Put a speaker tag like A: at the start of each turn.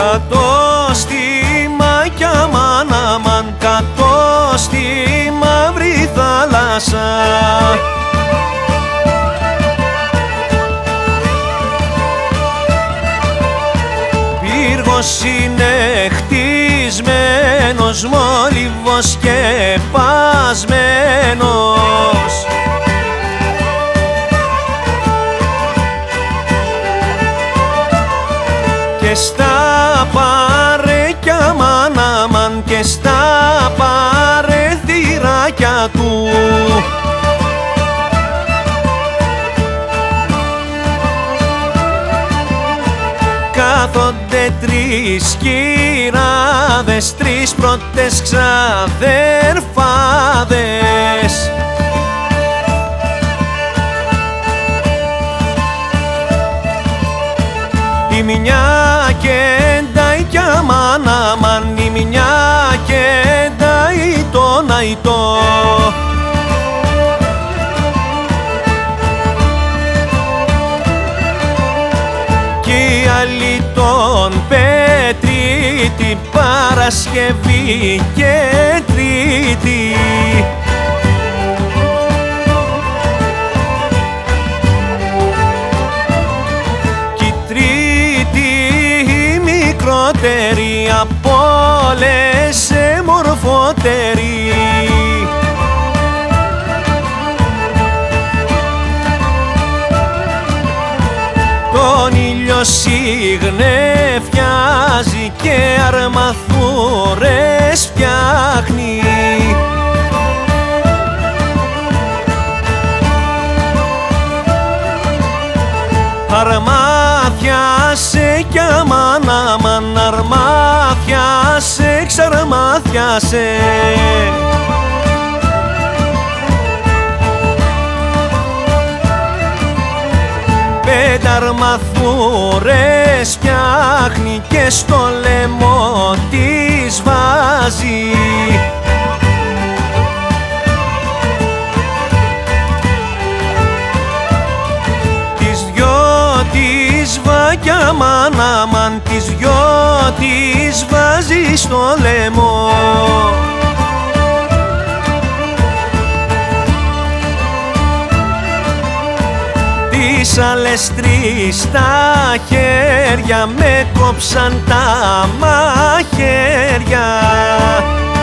A: Κάτω στη Μάκια μαν αμάν, κάτω στη μαύρη θάλασσα. Πύργος είναι χτισμένος, μόλιβος και πασμένος. Και στα παρέκια μαν αμάν και στα παρεθυράκια του κάθονται τρεις κυράδες, τρεις πρώτες ξαδερφάδες. Η μια κεντάει κι αμάν αμάν, η μια κεντάει τον αϊτό. Κι η άλλη τον Πετρίτη, Παρασκευή και Τρίτη. Μικρότερη απ' όλες μορφότερη. Τον ήλιο συγνεφιάζει και αρμαθούρες φτιάχνει. Αρμάθιασε κι αμάν αμάν, αρμάθιασε, ξαρμάθιασε. Πενταρμαθούρες φτιάχνει και στο λαιμό της βάζει. Κι αμάν αμάν τις δυο τις βάζει στο λαιμό. Τις άλλες τρεις στα χέρια με κόψαν τα μαχαίρια.